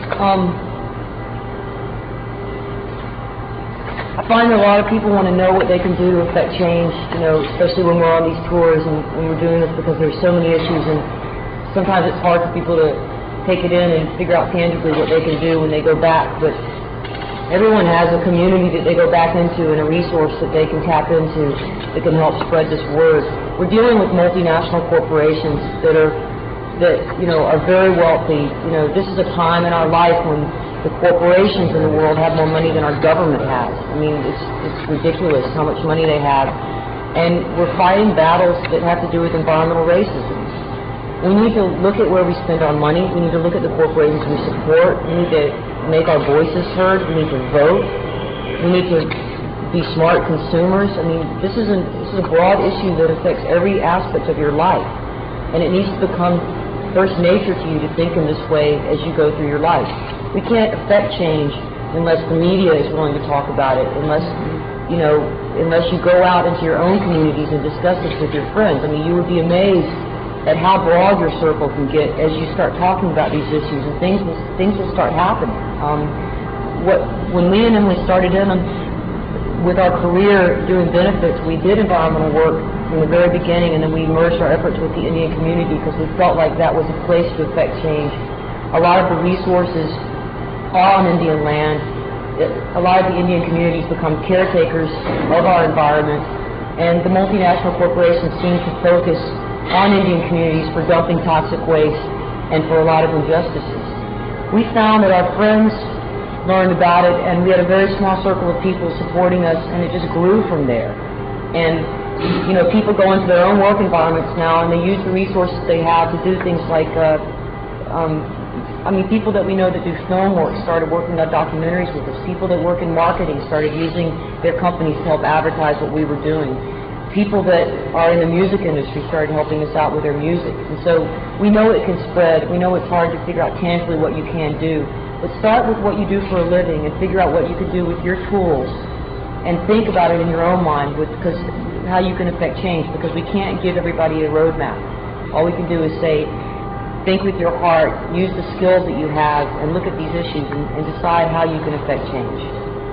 I find that a lot of people want to know what they can do to affect change, especially when we're on these tours and when we're doing this, because there's so many issues, and sometimes it's hard for people to take it in and figure out tangibly what they can do when they go back. But everyone has a community that they go back into and a resource that they can tap into that can help spread this word. We're dealing with multinational corporations that are very wealthy. This is a time in our life when the corporations in the world have more money than our government has. I mean, it's ridiculous how much money they have. And we're fighting battles that have to do with environmental racism. We need to look at where we spend our money. We need to look at the corporations we support. We need to make our voices heard. We need to vote. We need to be smart consumers. I mean, this is a broad issue that affects every aspect of your life. And it needs to become first nature to you to think in this way as you go through your life. We can't affect change unless the media is willing to talk about it, unless you go out into your own communities and discuss this with your friends. I mean, you would be amazed at how broad your circle can get as you start talking about these issues, and things will start happening. When me and Emily started in with our career doing benefits, we did environmental work from the very beginning, and then we merged our efforts with the Indian community because we felt like that was a place to affect change. A lot of the resources are on Indian land. A lot of the Indian communities become caretakers of our environment, and the multinational corporations seem to focus on Indian communities for dumping toxic waste and for a lot of injustices. We found that our friends learned about it, and we had a very small circle of people supporting us, and it just grew from there. And people go into their own work environments now, and they use the resources they have to do things like people that we know that do film work started working on documentaries with us. People that work in marketing started using their companies to help advertise what we were doing. People that are in the music industry started helping us out with their music. And so we know it can spread. We know it's hard to figure out tangibly what you can do. But start with what you do for a living and figure out what you can do with your tools and think about it in your own mind because how you can affect change, because we can't give everybody a roadmap. All we can do is say, think with your heart, use the skills that you have, and look at these issues and decide how you can affect change.